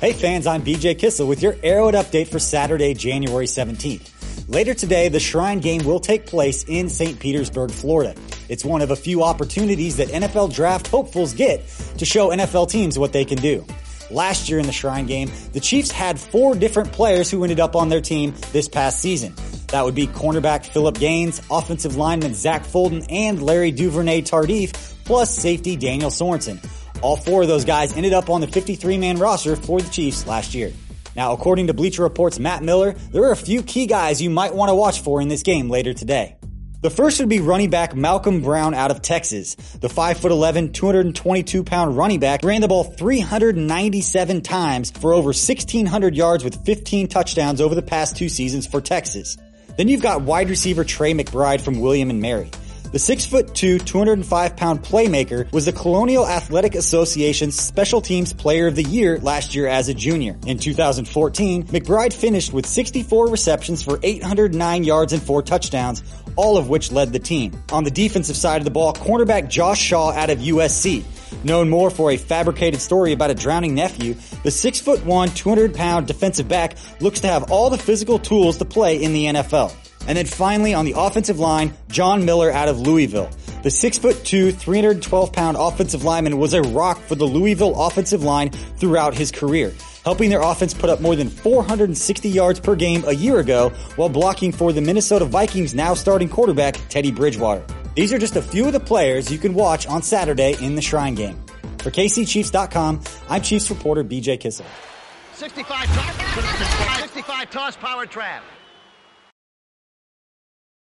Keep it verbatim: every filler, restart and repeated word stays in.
Hey fans, I'm B J Kissel with your Arrowhead update for Saturday, January seventeenth. Later today, the Shrine Game will take place in Saint Petersburg, Florida. It's one of a few opportunities that N F L draft hopefuls get to show N F L teams what they can do. Last year in the Shrine Game, the Chiefs had four different players who ended up on their team this past season. That would be cornerback Phillip Gaines, offensive lineman Zach Fulton, and Larry Duvernay-Tardif, plus safety Daniel Sorensen. All four of those guys ended up on the fifty-three man roster for the Chiefs last year. Now, according to Bleacher Report's Matt Miller, there are a few key guys you might want to watch for in this game later today. The first would be running back Malcolm Brown out of Texas. The five foot eleven, two hundred twenty-two pound running back ran the ball three hundred ninety-seven times for over sixteen hundred yards with fifteen touchdowns over the past two seasons for Texas. Then you've got wide receiver Trey McBride from William and Mary. The six foot two, two hundred five pound playmaker was the Colonial Athletic Association's Special Teams Player of the Year last year as a junior. In two thousand fourteen, McBride finished with sixty-four receptions for eight hundred nine yards and four touchdowns, all of which led the team. On the defensive side of the ball, cornerback Josh Shaw out of U S C. Known more for a fabricated story about a drowning nephew, the six foot one, two hundred pound defensive back looks to have all the physical tools to play in the N F L. And then finally, on the offensive line, John Miller out of Louisville. The six foot two, three hundred twelve pound offensive lineman was a rock for the Louisville offensive line throughout his career, helping their offense put up more than four hundred sixty yards per game a year ago while blocking for the Minnesota Vikings now starting quarterback Teddy Bridgewater. These are just a few of the players you can watch on Saturday in the Shrine Game. For K C Chiefs dot com, I'm Chiefs reporter B J Kissel. sixty-five toss, sixty-five toss power trap.